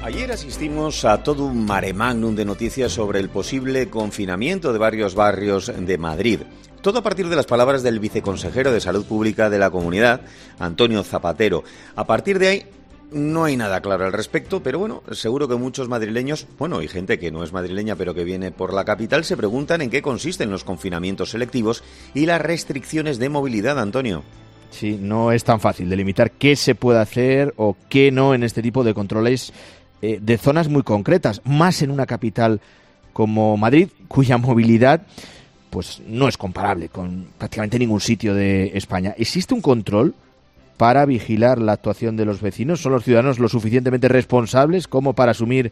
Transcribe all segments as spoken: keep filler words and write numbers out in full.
Ayer asistimos a todo un mare magnum de noticias sobre el posible confinamiento de varios barrios de Madrid. Todo a partir de las palabras del viceconsejero de Salud Pública de la Comunidad, Antonio Zapatero. A partir de ahí no hay nada claro al respecto, pero bueno, seguro que muchos madrileños, bueno, y gente que no es madrileña pero que viene por la capital, se preguntan en qué consisten los confinamientos selectivos y las restricciones de movilidad, Antonio. Sí, no es tan fácil delimitar qué se puede hacer o qué no en este tipo de controles eh, de zonas muy concretas, más en una capital como Madrid, cuya movilidad pues no es comparable con prácticamente ningún sitio de España. ¿Existe un control para vigilar la actuación de los vecinos? ¿Son los ciudadanos lo suficientemente responsables como para asumir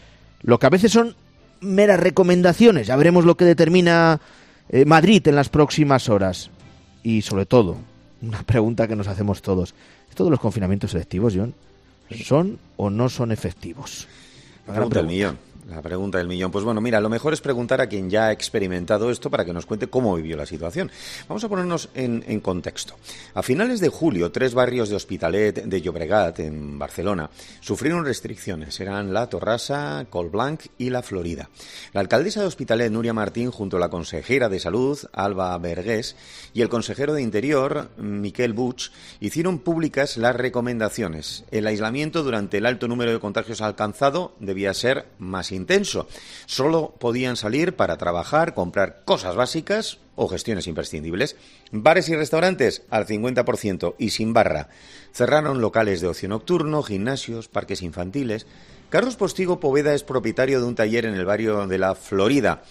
lo que a veces son meras recomendaciones? Ya veremos lo que determina eh, Madrid en las próximas horas. Y sobre todo, una pregunta que nos hacemos todos. ¿Esto de los confinamientos selectivos, John, son o no son efectivos? La pregunta del millón. La pregunta del millón. Pues bueno, mira, lo mejor es preguntar a quien ya ha experimentado esto para que nos cuente cómo vivió la situación. Vamos a ponernos en, en contexto. A finales de julio, tres barrios de Hospitalet de Llobregat, en Barcelona, sufrieron restricciones. Eran La Torrassa, Collblanc y La Florida. La alcaldesa de Hospitalet, Núria Martín, junto a la consejera de Salud, Alba Vergés, y el consejero de Interior, Miquel Buch, hicieron públicas las recomendaciones. El aislamiento durante el alto número de contagios alcanzado debía ser más intenso. Solo podían salir para trabajar, comprar cosas básicas o gestiones imprescindibles. Bares y restaurantes al cincuenta por ciento y sin barra. Cerraron locales de ocio nocturno, gimnasios, parques infantiles. Carlos Postigo Poveda es propietario de un taller en el barrio de La Florida.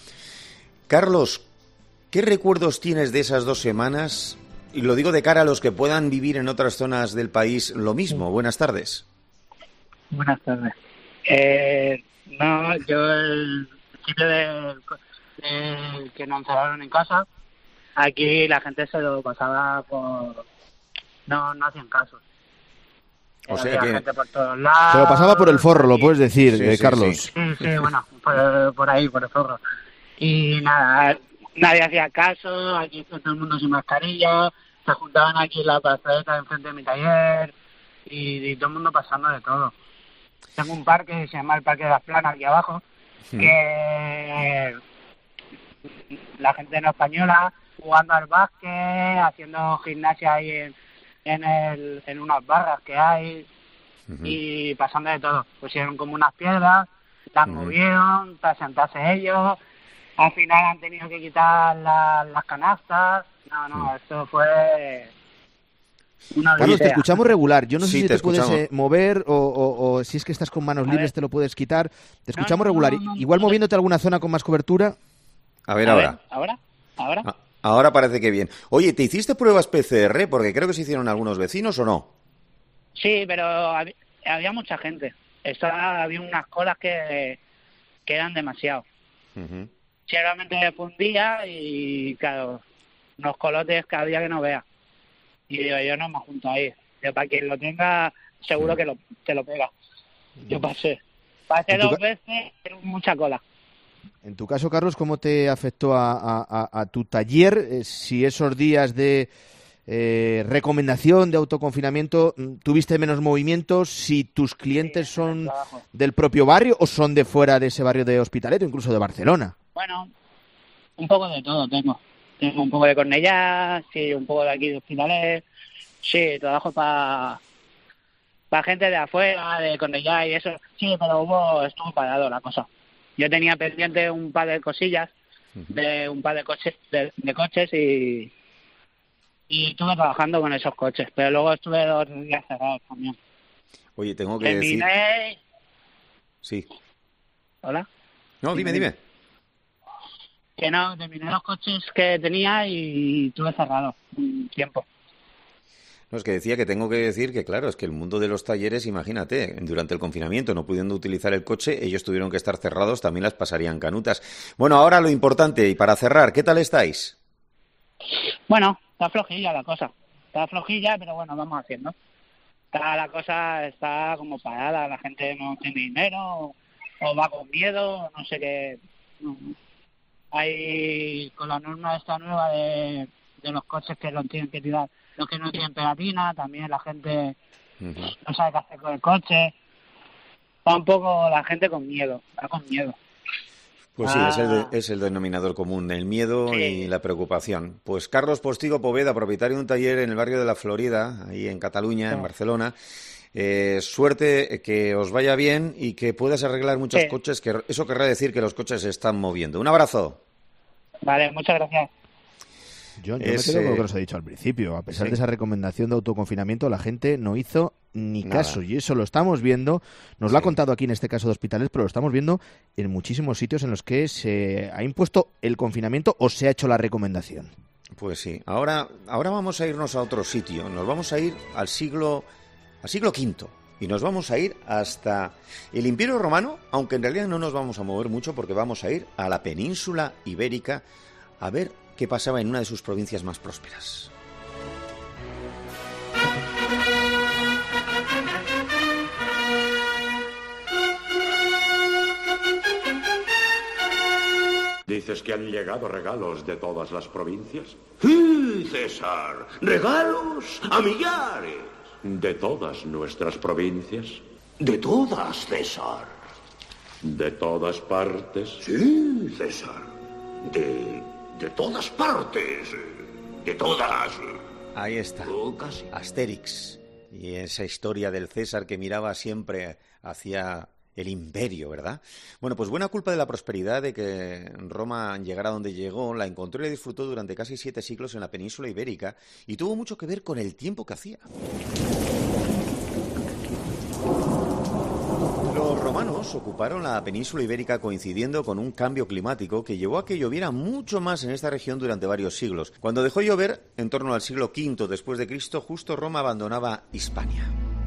Carlos, ¿qué recuerdos tienes de esas dos semanas? Y lo digo de cara a los que puedan vivir en otras zonas del país lo mismo. Buenas tardes. Buenas tardes. Eh... No, yo el principio de, de que nos encerraron en casa, aquí la gente se lo pasaba por... No, no hacían caso. O sea que... gente por todos lados, se lo pasaba por el forro, lo puedes decir, sí, eh, sí, Carlos. Sí, sí, sí bueno, por, por ahí, por el forro. Y nada, nadie hacía caso, aquí todo el mundo sin mascarilla, se juntaban aquí en la plazoleta enfrente de mi taller y, y todo el mundo pasando de todo. Tengo un parque que se llama el Parque de las Planas aquí abajo, sí. que la gente no española jugando al básquet, haciendo gimnasia ahí en, en, el, en unas barras que hay uh-huh. y pasando de todo. Pusieron como unas piedras, las uh-huh. movieron para sentarse ellos, al final han tenido que quitar la, las canastas. No, no, uh-huh. esto fue... Carlos, te escuchamos regular. Yo no sé sí, si te, te puedes eh, mover o, o, o si es que estás con manos libres te lo puedes quitar. Te escuchamos no, no, regular. No, no, no, Igual no, moviéndote a alguna zona con más cobertura. A ver, a ahora. Ver, ¿Ahora? ¿Ahora? Ah, ahora parece que bien. Oye, ¿te hiciste pruebas P C R? Porque creo que se hicieron algunos vecinos, ¿o no? Sí, pero había, había mucha gente. Estaba, había unas colas que, que eran demasiado. Uh-huh. Sí, realmente fue un día y, claro, unos colotes que había que no veas. Y digo, yo no me junto ahí. Yo, para quien lo tenga, seguro que lo, que lo pega. Yo pasé. Pasé dos ca- veces, pero mucha cola. En tu caso, Carlos, ¿cómo te afectó a, a, a tu taller? Eh, si esos días de eh, recomendación, de autoconfinamiento, tuviste menos movimientos, si tus clientes sí, son del propio barrio o son de fuera de ese barrio de Hospitalet o incluso de Barcelona. Bueno, un poco de todo tengo. Tengo un poco de Cornellá, sí, un poco de aquí de Hospitalet, sí, trabajo para para gente de afuera, de Cornellá y eso, sí, pero hubo, estuvo parado la cosa. Yo tenía pendiente un par de cosillas, de un par de coches, de, de coches y y estuve trabajando con esos coches, pero luego estuve dos días cerrados también. Oye, tengo que Terminé... decir... Sí. ¿Hola? No, dime, dime. Que no, terminé los coches que tenía y estuve cerrado un tiempo. No, es que decía que tengo que decir que, claro, es que el mundo de los talleres, imagínate, durante el confinamiento, no pudiendo utilizar el coche, ellos tuvieron que estar cerrados, también las pasarían canutas. Bueno, ahora lo importante, y para cerrar, ¿qué tal estáis? Bueno, está flojilla la cosa. Está flojilla, pero bueno, vamos haciendo. Está, la cosa está como parada, la gente no tiene dinero, o, o va con miedo, no sé qué... No. Hay con la norma esta nueva de, de los coches que los tienen que tirar, los que no tienen pegatina, también la gente uh-huh. no sabe qué hacer con el coche. va un poco la gente con miedo, va con miedo. Pues ah. sí, es el, es el denominador común, el miedo sí. y la preocupación. Pues Carlos Postigo Poveda, propietario de un taller en el barrio de la Florida, ahí en Cataluña, sí. en Barcelona. Eh, suerte, que os vaya bien y que puedas arreglar muchos sí. coches, que eso querrá decir que los coches se están moviendo. Un abrazo. Vale, muchas gracias. Yo, yo es, me quedo con lo que os he dicho al principio. A pesar sí. de esa recomendación de autoconfinamiento, la gente no hizo ni Nada. caso. Y eso lo estamos viendo, nos sí. lo ha contado aquí en este caso de hospitales, pero lo estamos viendo en muchísimos sitios en los que se ha impuesto el confinamiento o se ha hecho la recomendación. Pues sí. Ahora, ahora vamos a irnos a otro sitio. Nos vamos a ir al siglo, al siglo quinto. Y nos vamos a ir hasta el Imperio Romano, aunque en realidad no nos vamos a mover mucho porque vamos a ir a la península ibérica a ver qué pasaba en una de sus provincias más prósperas. ¿Dices que han llegado regalos de todas las provincias? ¡Sí, César! ¡Regalos a millares! ¿De todas nuestras provincias? De todas, César. ¿De todas partes? Sí, César. De, de todas partes. De todas. Ahí está. Oh, casi. Asterix. Y esa historia del César que miraba siempre hacia el imperio, ¿verdad? Bueno, pues buena culpa de la prosperidad de que Roma llegara donde llegó, la encontró y la disfrutó durante casi siete siglos en la península ibérica y tuvo mucho que ver con el tiempo que hacía. Los romanos ocuparon la península ibérica coincidiendo con un cambio climático que llevó a que lloviera mucho más en esta región durante varios siglos. Cuando dejó de llover, en torno al siglo quinto después de Cristo, justo Roma abandonaba Hispania.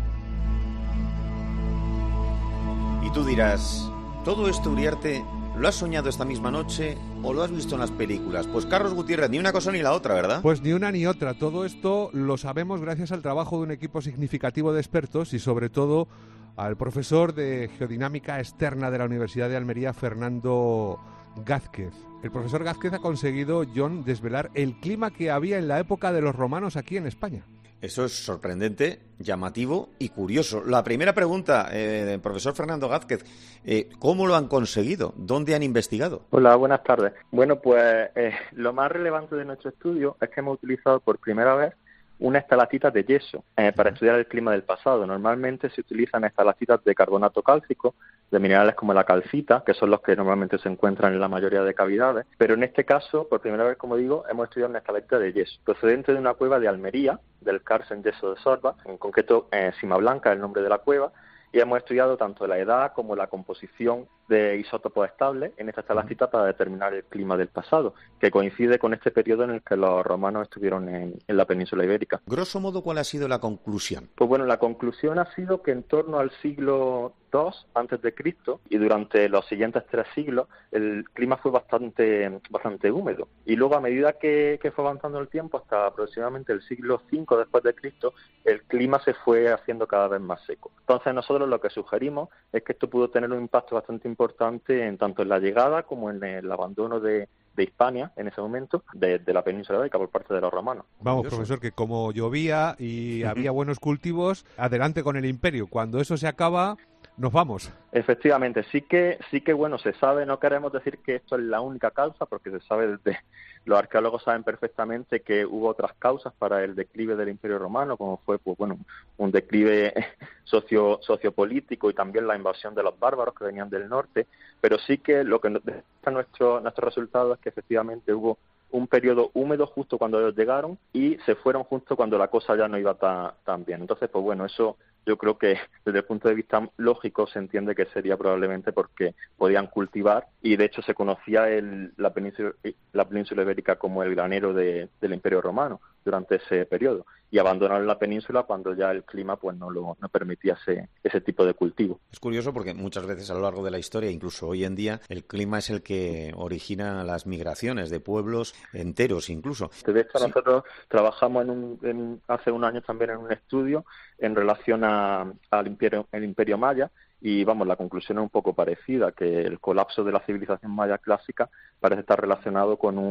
Y tú dirás, ¿todo esto, Uriarte, lo has soñado esta misma noche o lo has visto en las películas? Pues Carlos Gutiérrez, ni una cosa ni la otra, ¿verdad? Pues ni una ni otra. Todo esto lo sabemos gracias al trabajo de un equipo significativo de expertos y sobre todo al profesor de Geodinámica Externa de la Universidad de Almería, Fernando Gázquez. El profesor Gázquez ha conseguido, John, desvelar el clima que había en la época de los romanos aquí en España. Eso es sorprendente, llamativo y curioso. La primera pregunta, eh, profesor Fernando Gázquez, eh, ¿cómo lo han conseguido? ¿Dónde han investigado? Hola, buenas tardes. Bueno, pues eh, lo más relevante de nuestro estudio es que hemos utilizado por primera vez unas estalactitas de yeso eh, para estudiar el clima del pasado. Normalmente se utilizan estalactitas de carbonato cálcico, de minerales como la calcita, que son los que normalmente se encuentran en la mayoría de cavidades, pero en este caso, por primera vez, como digo, hemos estudiado una estalactita de yeso, procedente de una cueva de Almería, del Carsen Yeso de Sorba, en concreto eh, Sima Blanca, el nombre de la cueva, y hemos estudiado tanto la edad como la composición de isótopos estables en esta estalactita para determinar el clima del pasado, que coincide con este periodo en el que los romanos estuvieron en, en la península ibérica. Grosso modo, ¿cuál ha sido la conclusión? Pues bueno, la conclusión ha sido que en torno al siglo dos antes de Cristo y durante los siguientes tres siglos el clima fue bastante bastante húmedo, y luego a medida que, que fue avanzando el tiempo hasta aproximadamente el siglo cinco después de Cristo el clima se fue haciendo cada vez más seco. Entonces nosotros lo que sugerimos es que esto pudo tener un impacto bastante importante en tanto en la llegada como en el abandono de de Hispania en ese momento, de, de la península ibérica por parte de los romanos. Vamos, profesor, que como llovía y había buenos cultivos, adelante con el imperio. Cuando eso se acaba, nos vamos. Efectivamente, sí que, sí que bueno, se sabe, no queremos decir que esto es la única causa, porque se sabe desde, los arqueólogos saben perfectamente que hubo otras causas para el declive del Imperio Romano, como fue, pues bueno, un declive socio, sociopolítico y también la invasión de los bárbaros que venían del norte, pero sí que lo que nos deja nuestro, nuestro resultado es que efectivamente hubo un periodo húmedo justo cuando ellos llegaron y se fueron justo cuando la cosa ya no iba tan, tan bien. Entonces, pues bueno, eso yo creo que desde el punto de vista lógico se entiende que sería probablemente porque podían cultivar y de hecho se conocía el, la, península, la península ibérica como el granero de, del Imperio Romano durante ese periodo, y abandonaron la península cuando ya el clima pues no lo no permitía ese, ese tipo de cultivo. Es curioso porque muchas veces a lo largo de la historia, incluso hoy en día, el clima es el que origina las migraciones de pueblos enteros incluso. De hecho, sí. nosotros trabajamos en un, en, hace un año también en un estudio en relación a, al imperio, el imperio maya, y vamos, la conclusión es un poco parecida, que el colapso de la civilización maya clásica parece estar relacionado con un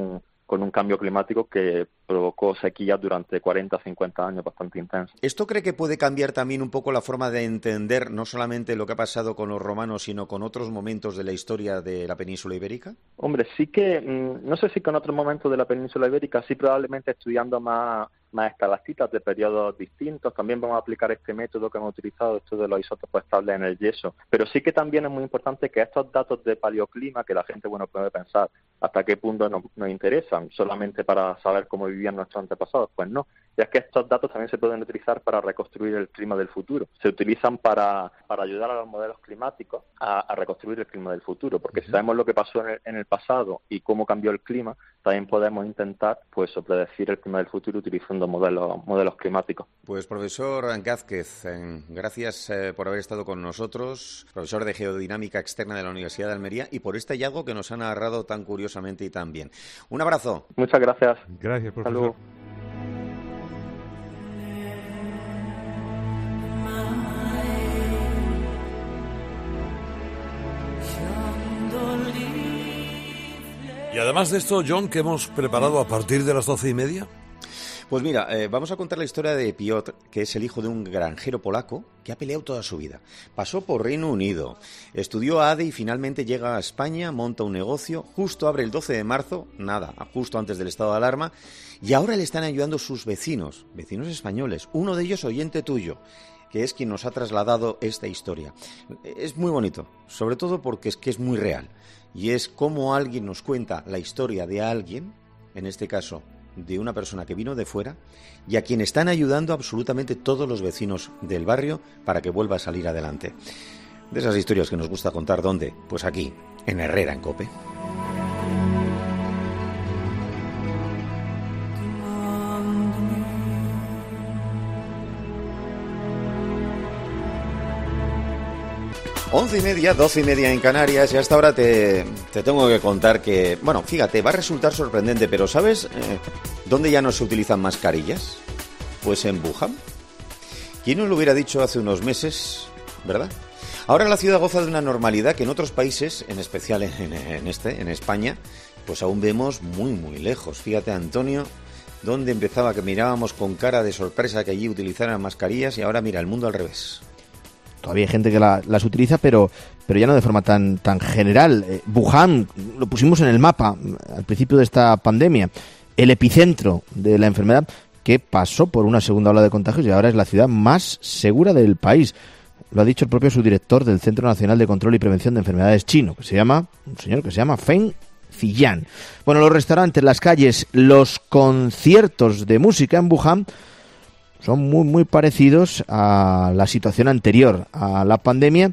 con un cambio climático que provocó sequías durante cuarenta, cincuenta años bastante intensas. ¿Esto cree que puede cambiar también un poco la forma de entender no solamente lo que ha pasado con los romanos, sino con otros momentos de la historia de la península ibérica? Hombre, sí que, no sé si con otros momentos de la península ibérica, sí probablemente estudiando más, más escalastitas de periodos distintos, también vamos a aplicar este método que hemos utilizado, esto de los isótopos estables en el yeso. Pero sí que también es muy importante que estos datos de paleoclima, que la gente, bueno, puede pensar hasta qué punto nos, nos interesan, solamente para saber cómo vivían nuestros antepasados, pues no. Y es que estos datos también se pueden utilizar para reconstruir el clima del futuro. Se utilizan para, para ayudar a los modelos climáticos a, a reconstruir el clima del futuro, porque si sabemos lo que pasó en el, en el pasado y cómo cambió el clima, también podemos intentar pues predecir el clima del futuro utilizando modelos, modelos climáticos. Pues profesor Gázquez, eh, gracias eh, por haber estado con nosotros, profesor de Geodinámica Externa de la Universidad de Almería, y por este hallazgo que nos ha narrado tan curiosamente y tan bien. Un abrazo. Muchas gracias. Gracias, profesor. Salud. Y además de esto, John, ¿qué hemos preparado a partir de las doce y media? Pues mira, eh, vamos a contar la historia de Piotr, que es el hijo de un granjero polaco que ha peleado toda su vida. Pasó por Reino Unido, estudió A D E y finalmente llega a España, monta un negocio, justo abre el doce de marzo, nada, justo antes del estado de alarma, y ahora le están ayudando sus vecinos, vecinos españoles, uno de ellos oyente tuyo, que es quien nos ha trasladado esta historia. Es muy bonito, sobre todo porque es que es muy real, y es como alguien nos cuenta la historia de alguien, en este caso de una persona que vino de fuera, y a quien están ayudando absolutamente todos los vecinos del barrio para que vuelva a salir adelante. De esas historias que nos gusta contar, ¿dónde? Pues aquí, en Herrera en COPE. Once y media, doce y media en Canarias, y hasta ahora te, te tengo que contar que, bueno, fíjate, va a resultar sorprendente, pero ¿sabes eh, dónde ya no se utilizan mascarillas? Pues en Wuhan. ¿Quién nos lo hubiera dicho hace unos meses, verdad? Ahora la ciudad goza de una normalidad que en otros países, en especial en, en este, en España, pues aún vemos muy, muy lejos. Fíjate, Antonio, dónde empezaba que mirábamos con cara de sorpresa que allí utilizaran mascarillas, y ahora mira, el mundo al revés. Todavía hay gente que la, las utiliza, pero pero ya no de forma tan tan general. Eh, Wuhan, lo pusimos en el mapa al principio de esta pandemia, el epicentro de la enfermedad, que pasó por una segunda ola de contagios y ahora es la ciudad más segura del país. Lo ha dicho el propio subdirector del Centro Nacional de Control y Prevención de Enfermedades chino, que se llama, un señor que se llama Feng Ziyan. Bueno, los restaurantes, las calles, los conciertos de música en Wuhan son muy, muy parecidos a la situación anterior a la pandemia,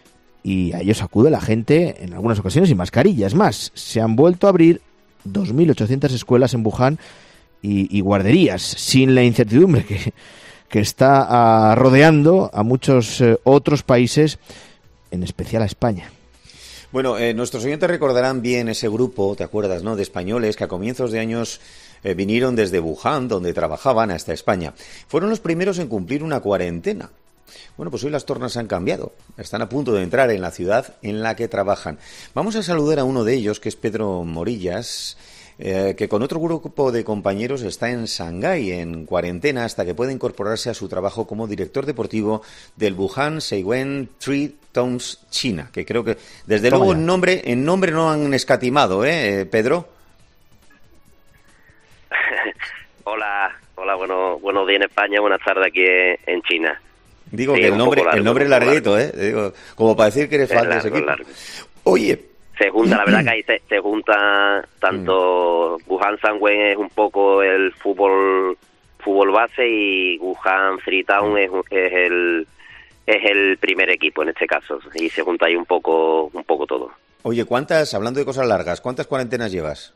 y a ellos acude la gente en algunas ocasiones sin mascarilla. Es más, se han vuelto a abrir dos mil ochocientas escuelas en Wuhan y, y guarderías, sin la incertidumbre que, que está uh, rodeando a muchos uh, otros países, en especial a España. Bueno, eh, nuestros oyentes recordarán bien ese grupo, ¿te acuerdas, no?, de españoles que a comienzos de años eh, vinieron desde Wuhan, donde trabajaban, hasta España. Fueron los primeros en cumplir una cuarentena. Bueno, pues hoy las tornas han cambiado. Están a punto de entrar en la ciudad en la que trabajan. Vamos a saludar a uno de ellos, que es Pedro Morillas, eh, que con otro grupo de compañeros está en Shanghái, en cuarentena, hasta que pueda incorporarse a su trabajo como director deportivo del Wuhan Seiwen Three Towns China, que creo que, desde Toma luego, en nombre, en nombre no han escatimado, ¿eh, Pedro? Hola, hola, bueno, buenos días en España, buenas tardes aquí en China. Digo sí, que el nombre, largo, el nombre es larguito, ¿eh? Digo, como para decir que eres fan de ese equipo. Largo. Oye, se junta, la verdad que ahí se, se junta tanto mm. Wuhan Sangwen es un poco el fútbol fútbol base, y Wuhan Freetown es, es el es el primer equipo en este caso, y se junta ahí un poco un poco todo. Oye, ¿cuántas, hablando de cosas largas, cuántas cuarentenas llevas?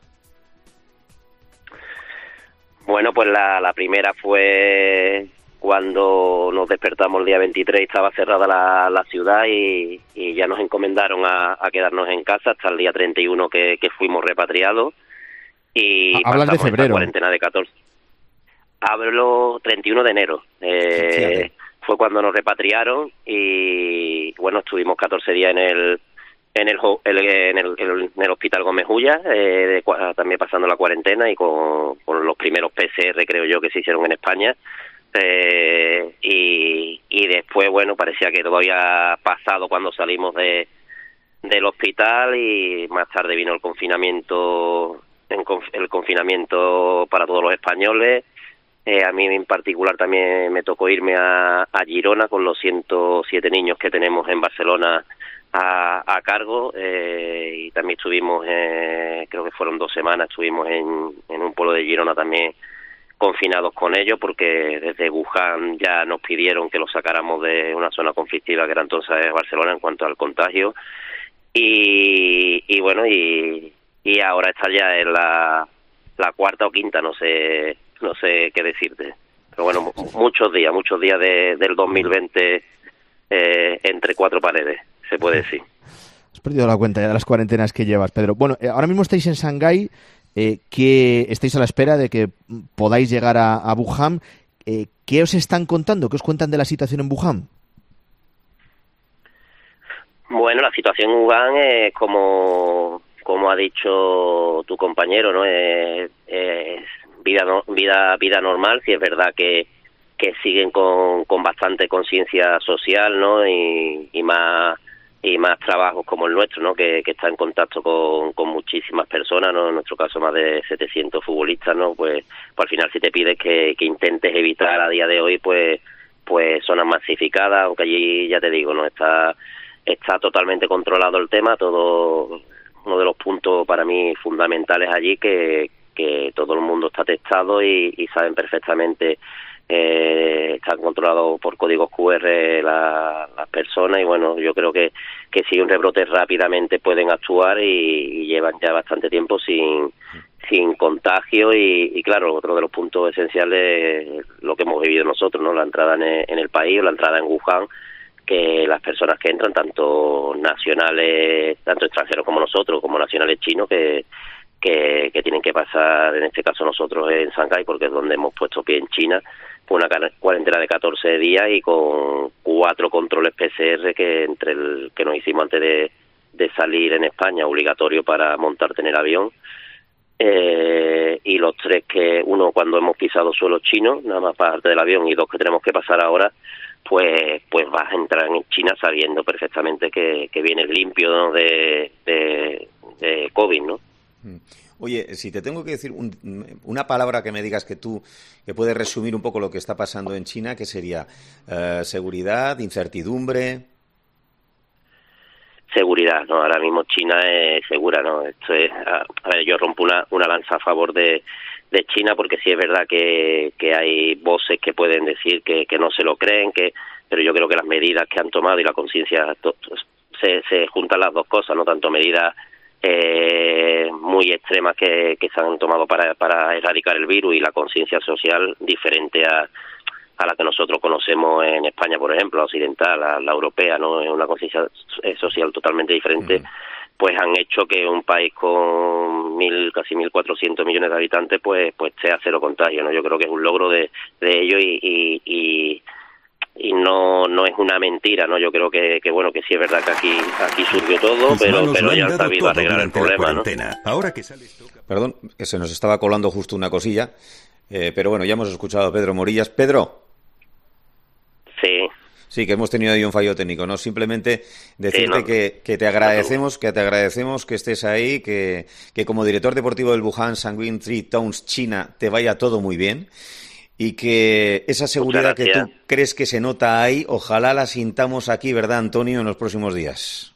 Bueno, pues la, la primera fue cuando nos despertamos el día veintitrés, estaba cerrada la, la ciudad, y, y ya nos encomendaron a, a quedarnos en casa hasta el día treinta y uno que, que fuimos repatriados. Y hablas de febrero. Cuarentena de catorce. Hablo treinta y uno de enero. Eh, fue cuando nos repatriaron, y bueno, estuvimos catorce días en el en el, el, en el, en el Hospital Gómez Ulla, eh, de, también pasando la cuarentena y con, con los primeros P C R, creo yo, que se hicieron en España. Eh, y, y después, bueno, parecía que todo había pasado cuando salimos de del hospital, y más tarde vino el confinamiento, el confinamiento para todos los españoles. Eh, a mí en particular también me tocó irme a, a Girona con los ciento siete niños que tenemos en Barcelona a, a cargo, eh, y también estuvimos, eh, creo que fueron dos semanas, estuvimos en, en un pueblo de Girona también confinados con ellos, porque desde Wuhan ya nos pidieron que los sacáramos de una zona conflictiva que era entonces Barcelona en cuanto al contagio. Y, y bueno, y, y ahora está ya en la, la cuarta o quinta, no sé no sé qué decirte. Pero bueno, muchos días, muchos días de, del dos mil veinte eh, entre cuatro paredes, se puede decir. Has perdido la cuenta ya de las cuarentenas que llevas, Pedro. Bueno, eh, ahora mismo estáis en Shanghái, eh, que estáis a la espera de que podáis llegar a, a Wuhan. Eh, ¿Qué os están contando? ¿Qué os cuentan de la situación en Wuhan? Bueno, la situación en Wuhan es como, como ha dicho tu compañero, ¿no? Es, es vida, no, vida, vida normal. Sí es verdad que, que siguen con, con bastante conciencia social, ¿no? Y, y más y más trabajos como el nuestro, ¿no? Que, que está en contacto con, con muchísimas personas, ¿no? En nuestro caso más de setecientos futbolistas, ¿no? Pues, pues al final si te pides que, que intentes evitar a día de hoy, pues, pues zonas masificadas, aunque allí ya te digo, ¿no? Está Está totalmente controlado el tema, todo uno de los puntos para mí fundamentales allí, que, que todo el mundo está testado y, y saben perfectamente, eh, están controlados por códigos cu erre la, las personas, y bueno, yo creo que, que si un rebrote rápidamente pueden actuar, y, y llevan ya bastante tiempo sin sin contagio, y, y claro, otro de los puntos esenciales es lo que hemos vivido nosotros, ¿no? La entrada en el, en el país, la entrada en Wuhan, que las personas que entran, tanto nacionales, tanto extranjeros como nosotros, como nacionales chinos, que, que, que tienen que pasar, en este caso nosotros en Shanghái, porque es donde hemos puesto pie en China, pues una cuarentena de catorce días y con cuatro controles P C R que entre el que nos hicimos antes de, de salir en España, obligatorio para montarte en el avión, eh, y los tres que, uno cuando hemos pisado suelo chino, nada más parte del avión, y dos que tenemos que pasar ahora, pues pues vas a entrar en China sabiendo perfectamente que, que vienes limpio, ¿no? de, de, de COVID, ¿no? Oye, si te tengo que decir un, una palabra que me digas que tú, que puedes resumir un poco lo que está pasando en China, ¿qué sería? Uh, ¿Seguridad? ¿Incertidumbre? Seguridad, ¿no? Ahora mismo China es segura, ¿no? Esto es, a, a ver, yo rompo una, una lanza a favor de de China, porque sí es verdad que, que hay voces que pueden decir que, que no se lo creen, que pero yo creo que las medidas que han tomado y la conciencia, se, se juntan las dos cosas, no tanto medidas eh, muy extremas que, que se han tomado para, para erradicar el virus, y la conciencia social diferente a, a la que nosotros conocemos en España, por ejemplo, la occidental, la, la europea, ¿no? Es una conciencia social totalmente diferente. Mm. Pues han hecho que un país con mil, casi mil cuatrocientos millones de habitantes, pues, pues sea cero contagio, ¿no? Yo creo que es un logro de, de ellos, y, y, y, y no, no es una mentira, ¿no? Yo creo que, que bueno, que sí es verdad que aquí, aquí surgió todo, Tus pero, pero ya han sabido arreglar el problema, ¿no? Ahora que sales, toca... Perdón, que se nos estaba colando justo una cosilla, eh, pero bueno, ya hemos escuchado a Pedro Morillas. Pedro. Sí. Sí, que hemos tenido ahí un fallo técnico, ¿no? Simplemente decirte sí, no, que, que te agradecemos, que te agradecemos que estés ahí, que, que como director deportivo del Wuhan Sanguine Three Towns, China, te vaya todo muy bien, y que esa seguridad que tú crees que se nota ahí, ojalá la sintamos aquí, ¿verdad, Antonio, en los próximos días?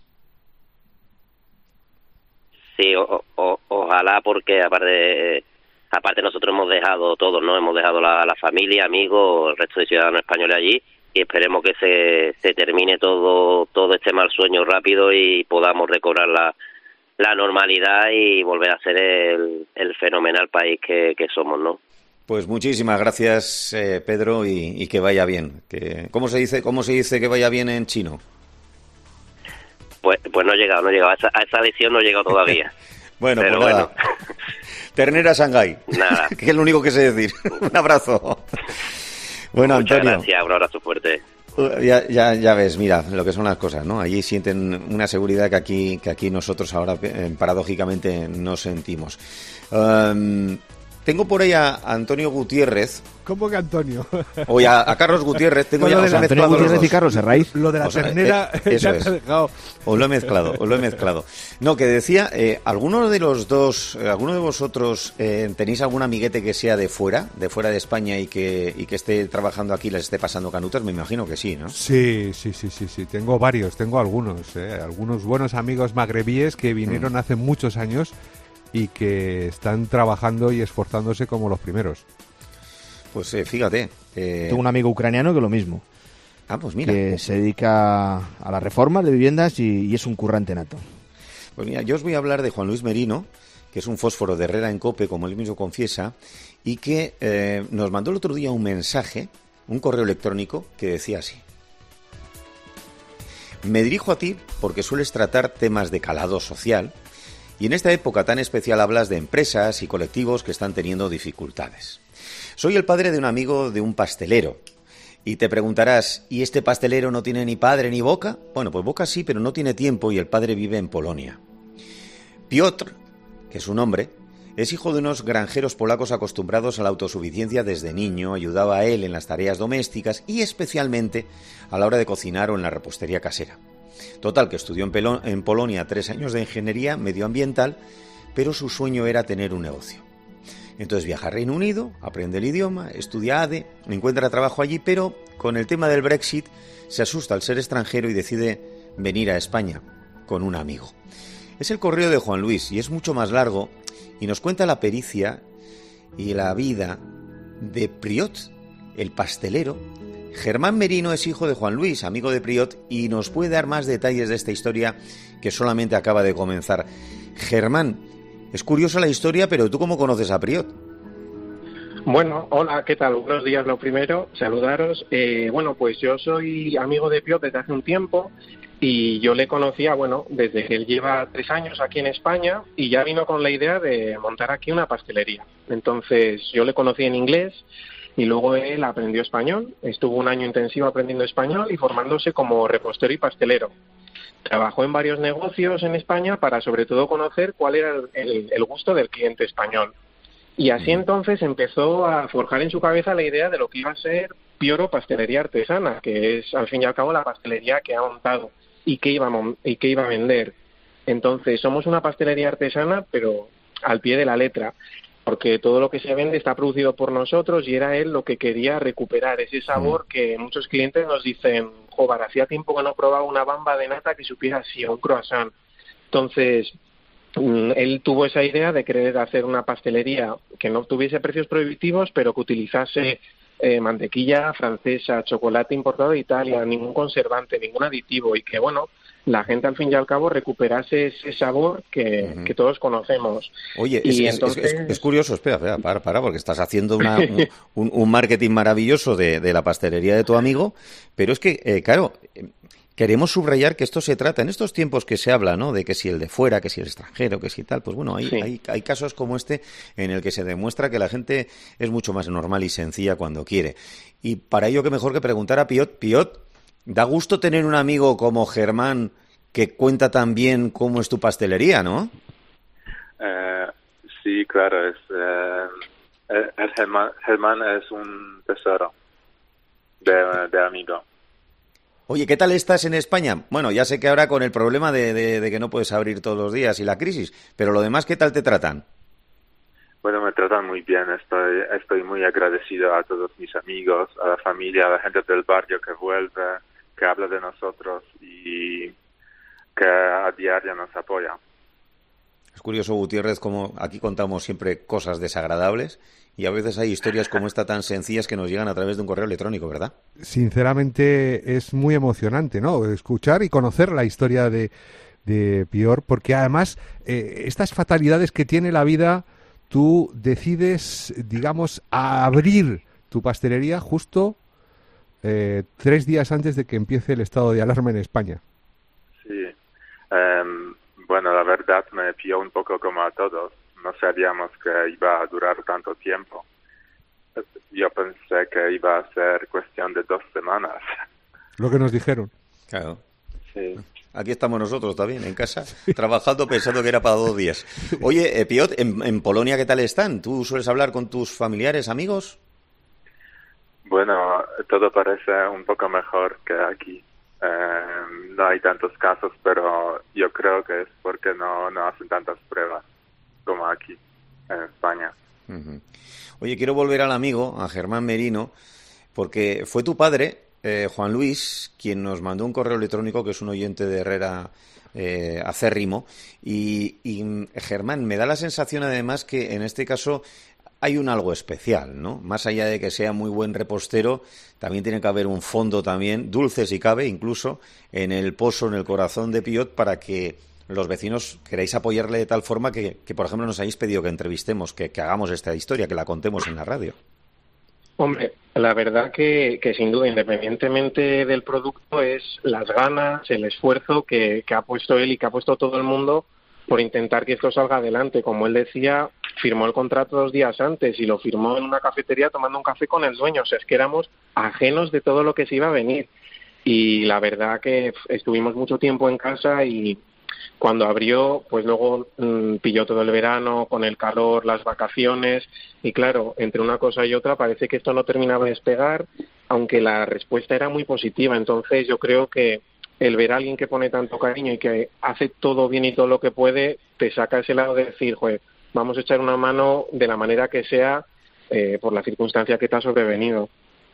Sí, o, o, ojalá, porque aparte aparte nosotros hemos dejado todos, ¿no? Hemos dejado la, la familia, amigos, el resto de ciudadanos españoles allí, y esperemos que se, se termine todo todo este mal sueño rápido y podamos recobrar la, la normalidad y volver a ser el, el fenomenal país que, que somos, ¿no? Pues muchísimas gracias, eh, Pedro, y, y que vaya bien. Que, ¿cómo se dice cómo se dice que vaya bien en chino? Pues pues no he llegado, no he llegado. A esa, a esa lección no he llegado todavía. Bueno, pero pues nada. Bueno. Ternera Shanghái. Nada. Que es lo único que sé decir. Un abrazo. Muchas Bueno, Antonio. gracias, un abrazo fuerte. Ya, ya, ya ves, mira lo que son las cosas, ¿no? Allí sienten una seguridad que aquí, que aquí nosotros ahora eh, paradójicamente no sentimos. Um, tengo por ahí a Antonio Gutiérrez. ¿Cómo que Antonio? O a, a Carlos Gutiérrez. Tengo Bueno, ya, os he Antonio Gutiérrez y Carlos Herraiz. Lo de la O sea, ternera eh, ya eso te ha es. dejado. Os lo he mezclado, os lo he mezclado. No, que decía, eh, ¿alguno de los dos, eh, alguno de vosotros eh, tenéis algún amiguete que sea de fuera, de fuera de España y que, y que esté trabajando aquí y les esté pasando canutas? Me imagino que sí, ¿no? Sí, sí, sí, sí, sí. Tengo varios, tengo algunos, eh, algunos buenos amigos magrebíes que vinieron Mm. hace muchos años y que están trabajando y esforzándose como los primeros. Pues eh, fíjate. Eh... Tengo un amigo ucraniano que lo mismo. Ah, pues mira. Que se dedica a la reforma de viviendas y, y es un currante nato. Pues mira, yo os voy a hablar de Juan Luis Merino, que es un fósforo de Herrera en Cope, como él mismo confiesa, y que eh, nos mandó el otro día un mensaje, un correo electrónico, que decía así. Me dirijo a ti porque sueles tratar temas de calado social y en esta época tan especial hablas de empresas y colectivos que están teniendo dificultades. Soy el padre de un amigo de un pastelero. Y te preguntarás, ¿y este pastelero no tiene ni padre ni boca? Bueno, pues boca sí, pero no tiene tiempo y el padre vive en Polonia. Piotr, que es su nombre, es hijo de unos granjeros polacos acostumbrados a la autosuficiencia desde niño, ayudaba a él en las tareas domésticas y especialmente a la hora de cocinar o en la repostería casera. Total, que estudió en, Pelo- en Polonia tres años de ingeniería medioambiental, pero su sueño era tener un negocio. Entonces viaja a Reino Unido, aprende el idioma, estudia A D E, encuentra trabajo allí, pero con el tema del Brexit se asusta al ser extranjero y decide venir a España con un amigo. Es el correo de Juan Luis y es mucho más largo y nos cuenta la pericia y la vida de Priot, el pastelero. Germán Merino es hijo de Juan Luis, amigo de Priot, y nos puede dar más detalles de esta historia que solamente acaba de comenzar. Germán, es curiosa la historia, pero ¿tú cómo conoces a Priot? Bueno, hola, ¿qué tal? Buenos días, lo primero, saludaros. Eh, bueno, pues yo soy amigo de Priot desde hace un tiempo y yo le conocía, bueno, desde que él lleva tres años aquí en España y ya vino con la idea de montar aquí una pastelería. Entonces yo le conocí en inglés y luego él aprendió español, estuvo un año intensivo aprendiendo español y formándose como repostero y pastelero. Trabajó en varios negocios en España para sobre todo conocer cuál era el, el, el gusto del cliente español. Y así entonces empezó a forjar en su cabeza la idea de lo que iba a ser Pioro Pastelería Artesana, que es al fin y al cabo la pastelería que ha montado y que iba a, mon- y que iba a vender. Entonces somos una pastelería artesana, pero al pie de la letra, porque todo lo que se vende está producido por nosotros y era él lo que quería recuperar, ese sabor que muchos clientes nos dicen, joder, hacía tiempo que no probaba una bamba de nata que supiera así, o un croissant. Entonces él tuvo esa idea de querer hacer una pastelería que no tuviese precios prohibitivos, pero que utilizase eh, mantequilla francesa, chocolate importado de Italia, ningún conservante, ningún aditivo, y que, bueno, la gente al fin y al cabo recuperase ese sabor que, uh-huh. que todos conocemos. Oye, y es, entonces... es, es, es curioso, espera, espera, para, para, porque estás haciendo una, un, un, un marketing maravilloso de, de la pastelería de tu amigo, pero es que, eh, claro... Queremos subrayar que esto se trata, en estos tiempos que se habla, ¿no?, de que si el de fuera, que si el extranjero, que si tal, pues bueno, hay, sí. hay, hay casos como este en el que se demuestra que la gente es mucho más normal y sencilla cuando quiere. Y para ello, qué mejor que preguntar a Piot. Piot, ¿da gusto tener un amigo como Germán que cuenta tan bien cómo es tu pastelería, no? Eh, sí, claro, es, eh, el Germán, Germán es un tesoro de, de amigo. Oye, ¿qué tal estás en España? Bueno, ya sé que ahora con el problema de, de, de que no puedes abrir todos los días y la crisis, pero lo demás, ¿qué tal te tratan? Bueno, me tratan muy bien, estoy, estoy muy agradecido a todos mis amigos, a la familia, a la gente del barrio que vuelve, que habla de nosotros y que a diario nos apoya. Es curioso, Gutiérrez, como aquí contamos siempre cosas desagradables y a veces hay historias como esta tan sencillas que nos llegan a través de un correo electrónico, ¿verdad? Sinceramente es muy emocionante, ¿no?, escuchar y conocer la historia de, de Pior, porque además eh, estas fatalidades que tiene la vida, tú decides, digamos, a abrir tu pastelería justo eh, tres días antes de que empiece el estado de alarma en España. Sí, um, bueno, la verdad me pilló un poco como a todos. No sabíamos que iba a durar tanto tiempo. Yo pensé que iba a ser cuestión de dos semanas. Lo que nos dijeron. Claro. Sí. Aquí estamos nosotros también, en casa, trabajando pensando que era para dos días. Oye, eh, Piotr, ¿en, en Polonia qué tal están? ¿Tú sueles hablar con tus familiares, amigos? Bueno, todo parece un poco mejor que aquí. Eh, no hay tantos casos, pero yo creo que es porque no, no hacen tantas pruebas como aquí, en España. Uh-huh. Oye, quiero volver al amigo, a Germán Merino, porque fue tu padre... Eh, Juan Luis, quien nos mandó un correo electrónico, que es un oyente de Herrera eh, acérrimo, y, y Germán, me da la sensación además que en este caso hay un algo especial, ¿no? Más allá de que sea muy buen repostero, también tiene que haber un fondo también, dulce si cabe, incluso, en el pozo, en el corazón de Piotr, para que los vecinos queráis apoyarle de tal forma que, que por ejemplo, nos hayáis pedido que entrevistemos, que, que hagamos esta historia, que la contemos en la radio. Hombre, la verdad que, que sin duda, independientemente del producto, es las ganas, el esfuerzo que, que ha puesto él y que ha puesto todo el mundo por intentar que esto salga adelante. Como él decía, firmó el contrato dos días antes y lo firmó en una cafetería tomando un café con el dueño. O sea, es que éramos ajenos de todo lo que se iba a venir. Y la verdad que estuvimos mucho tiempo en casa y cuando abrió, pues luego mmm, pilló todo el verano, con el calor, las vacaciones, y claro, entre una cosa y otra parece que esto no terminaba de despegar, aunque la respuesta era muy positiva. Entonces yo creo que el ver a alguien que pone tanto cariño y que hace todo bien y todo lo que puede, te saca ese lado de decir, joder, vamos a echar una mano de la manera que sea, eh, por la circunstancia que te ha sobrevenido.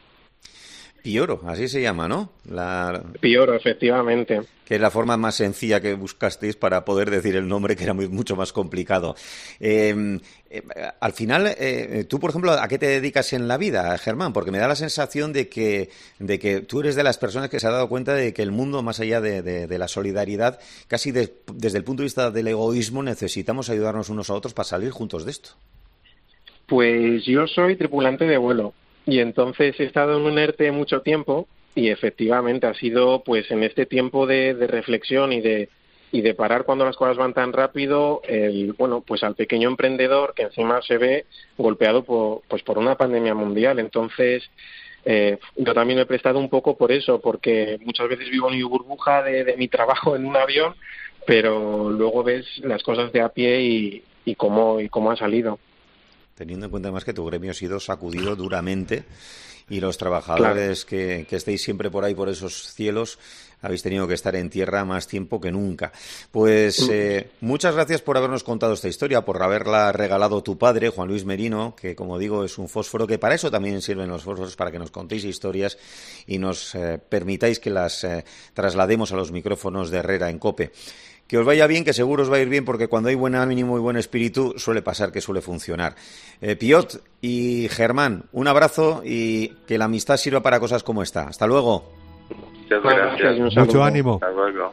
Pioro, así se llama, ¿no? La... Pioro, efectivamente. Que es la forma más sencilla que buscasteis para poder decir el nombre, que era muy, mucho más complicado. Eh, eh, al final, eh, tú, por ejemplo, ¿a qué te dedicas en la vida, Germán? Porque me da la sensación de que, de que tú eres de las personas que se ha dado cuenta de que el mundo, más allá de, de, de la solidaridad, casi de, desde el punto de vista del egoísmo, necesitamos ayudarnos unos a otros para salir juntos de esto. Pues yo soy tripulante de vuelo. Y entonces he estado en un ERTE mucho tiempo y efectivamente ha sido pues en este tiempo de, de reflexión y de y de parar cuando las cosas van tan rápido, el bueno pues al pequeño emprendedor que encima se ve golpeado por pues por una pandemia mundial. Entonces eh, yo también me he prestado un poco por eso, porque muchas veces vivo en mi burbuja de, de mi trabajo en un avión, pero luego ves las cosas de a pie y, y cómo y cómo ha salido. Teniendo en cuenta más que tu gremio ha sido sacudido duramente y los trabajadores claro. que, que estéis siempre por ahí, por esos cielos, habéis tenido que estar en tierra más tiempo que nunca. Pues eh, muchas gracias por habernos contado esta historia, por haberla regalado tu padre, Juan Luis Merino, que como digo es un fósforo, que para eso también sirven los fósforos, para que nos contéis historias y nos eh, permitáis que las eh, traslademos a los micrófonos de Herrera en COPE. Que os vaya bien, que seguro os va a ir bien, porque cuando hay buen ánimo y buen espíritu suele pasar que suele funcionar. Eh, Piotr y Germán, un abrazo y que la amistad sirva para cosas como esta. Hasta luego. Muchas gracias. Mucho ánimo. Hasta luego.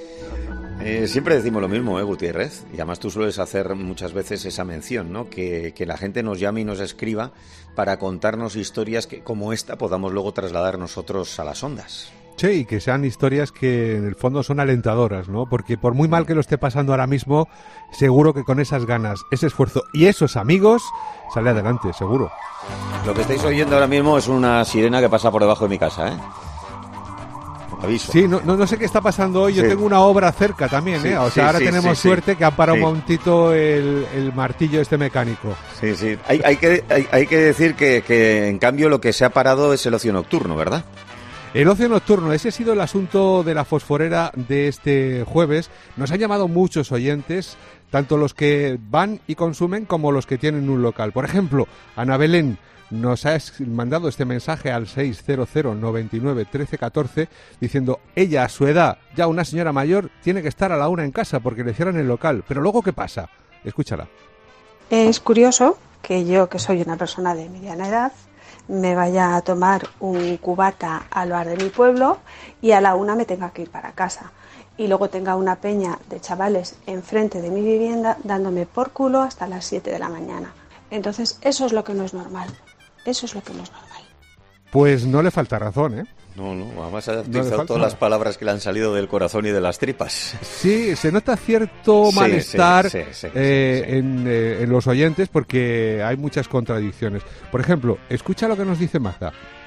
Eh, siempre decimos lo mismo, ¿eh, Gutiérrez? Y además tú sueles hacer muchas veces esa mención, ¿no? Que, que la gente nos llame y nos escriba para contarnos historias que, como esta, podamos luego trasladar nosotros a las ondas. Sí, y que sean historias que en el fondo son alentadoras, ¿no? Porque por muy mal que lo esté pasando ahora mismo, seguro que con esas ganas, ese esfuerzo y esos amigos, sale adelante, seguro. Lo que estáis oyendo ahora mismo es una sirena que pasa por debajo de mi casa, ¿eh? Aviso. Sí, no, no, no sé qué está pasando hoy. Yo sí. tengo una obra cerca también, ¿eh? O sea, sí, ahora sí, tenemos sí, suerte sí. que ha parado sí. un momentito el, el martillo este mecánico. Sí, sí. Hay, hay, que, hay, hay que decir que, que, en cambio, lo que se ha parado es el ocio nocturno, ¿verdad? El ocio nocturno, ese ha sido el asunto de la fosforera de este jueves. Nos han llamado muchos oyentes, tanto los que van y consumen como los que tienen un local. Por ejemplo, Ana Belén nos ha mandado este mensaje al seis cero cero nueve nueve uno tres uno cuatro diciendo, ella a su edad, ya una señora mayor, tiene que estar a la una en casa porque le cierran el local. Pero luego, ¿qué pasa? Escúchala. Es curioso que yo, que soy una persona de mediana edad, me vaya a tomar un cubata al bar de mi pueblo y a la una me tenga que ir para casa. Y luego tenga una peña de chavales enfrente de mi vivienda dándome por culo hasta las siete de la mañana. Entonces, eso es lo que no es normal. Eso es lo que no es normal. Pues no le falta razón, ¿eh? No, no, además ha utilizado no todas las palabras que le han salido del corazón y de las tripas. Sí, se nota cierto sí, malestar sí, sí, sí, eh, sí, sí. En, eh, en los oyentes porque hay muchas contradicciones. Por ejemplo, escucha lo que nos dice Magda.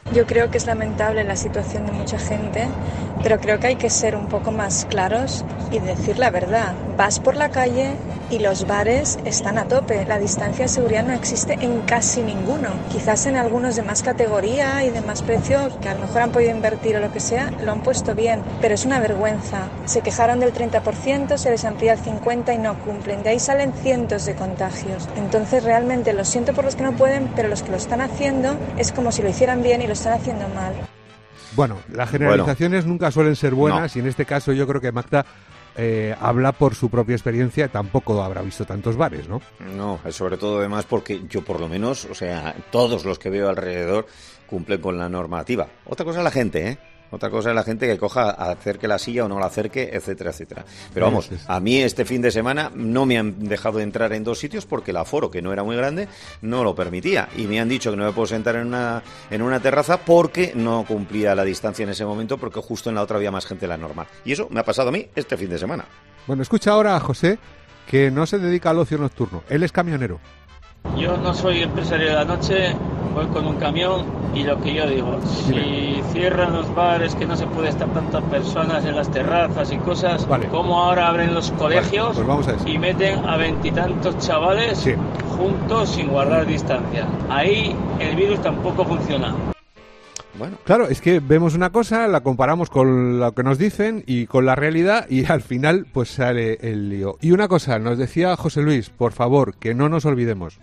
Yo creo que es lamentable la situación de mucha gente, pero creo que hay que ser un poco más claros y decir la verdad. Vas por la calle y los bares están a tope. La distancia de seguridad no existe en casi ninguno. Quizás en algunos de más categoría y de más precio, que a lo mejor han podido invertir o lo que sea, lo han puesto bien, pero es una vergüenza. Se quejaron del treinta por ciento, se les amplía al cincuenta por ciento y no cumplen. De ahí salen cientos de contagios. Entonces realmente lo siento por los que no pueden, pero los que lo están haciendo es como si lo hicieran bien y lo están haciendo mal. Bueno, las generalizaciones bueno, nunca suelen ser buenas no. y en este caso yo creo que Magda eh, habla por su propia experiencia, tampoco habrá visto tantos bares, ¿no? No, sobre todo además porque yo por lo menos, o sea, todos los que veo alrededor cumplen con la normativa. Otra cosa es la gente, ¿eh? Otra cosa es la gente que coja, acerque la silla o no la acerque, etcétera, etcétera. Pero vamos, a mí este fin de semana no me han dejado entrar en dos sitios porque el aforo, que no era muy grande, no lo permitía. Y me han dicho que no me puedo sentar en una, en una terraza porque no cumplía la distancia en ese momento, porque justo en la otra había más gente de la normal. Y eso me ha pasado a mí este fin de semana. Bueno, escucha ahora a José, que no se dedica al ocio nocturno. Él es camionero. Yo no soy empresario de la noche, voy con un camión y lo que yo digo, si cierran los bares, que no se puede estar tantas personas en las terrazas y cosas, vale. como ahora abren los colegios vale, pues vamos a eso. y meten a veintitantos chavales sí. juntos sin guardar distancia. Ahí el virus tampoco funciona. Bueno, claro, es que vemos una cosa, la comparamos con lo que nos dicen y con la realidad y al final pues sale el lío. Y una cosa, nos decía José Luis, por favor, que no nos olvidemos.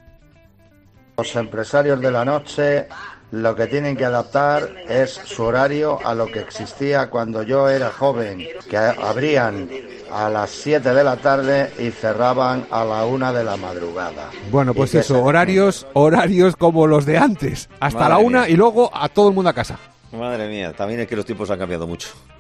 Los empresarios de la noche lo que tienen que adaptar es su horario a lo que existía cuando yo era joven, que abrían a las siete de la tarde y cerraban a la una de la madrugada. Bueno, pues eso, se... horarios, horarios como los de antes, hasta Madre la una mía. Y luego a todo el mundo a casa. Madre mía, también es que los tiempos han cambiado mucho.